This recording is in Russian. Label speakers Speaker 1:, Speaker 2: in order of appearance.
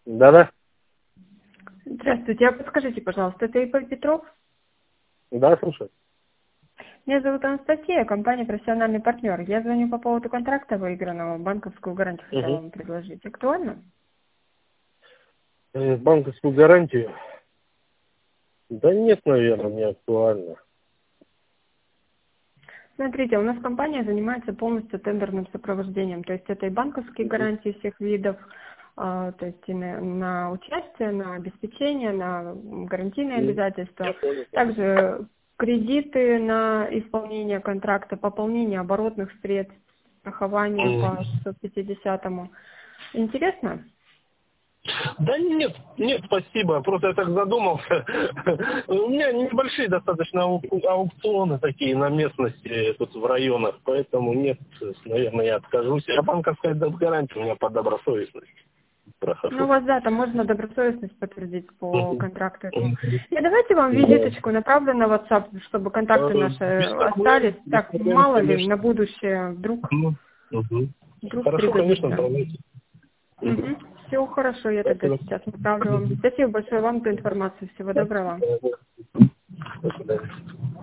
Speaker 1: Да-да.
Speaker 2: Здравствуйте, а подскажите, пожалуйста, это ИП Петров?
Speaker 1: Да, слушай.
Speaker 2: Меня зовут Анастасия, компания «Профессиональный партнер». Я звоню по поводу контракта выигранного, банковскую гарантию хотела вам предложить. Актуально?
Speaker 1: Банковскую гарантию? Да нет, наверное, не актуально.
Speaker 2: Смотрите, у нас компания занимается полностью тендерным сопровождением, то есть это и банковские гарантии всех видов, то есть и на участие, на обеспечение, на гарантийные
Speaker 1: Я
Speaker 2: обязательства,
Speaker 1: понял.
Speaker 2: также кредиты на исполнение контракта, пополнение оборотных средств, страхование по 650-му. Интересно?
Speaker 1: Да нет, спасибо. Просто я так задумался. У меня небольшие достаточно аукционы такие на местности, тут в районах, поэтому нет, наверное, я откажусь. А банковская гарантия у меня по добросовестности
Speaker 2: Ну, у
Speaker 1: прохожу.
Speaker 2: вас, да, там можно добросовестность подтвердить по контракту этому. И давайте вам
Speaker 1: Да.
Speaker 2: визиточку направлю на WhatsApp, чтобы контакты наши
Speaker 1: Без
Speaker 2: остались.
Speaker 1: без
Speaker 2: Так,
Speaker 1: проблем,
Speaker 2: мало ли, на
Speaker 1: конечно.
Speaker 2: будущее
Speaker 1: Мгм.
Speaker 2: вдруг
Speaker 1: Хорошо, конечно,
Speaker 2: пригодится.
Speaker 1: отправляйте. Мгм.
Speaker 2: Все хорошо, я тогда
Speaker 1: Спасибо.
Speaker 2: сейчас направлю вам. Спасибо большое вам за информацию. Всего доброго.
Speaker 1: До свидания.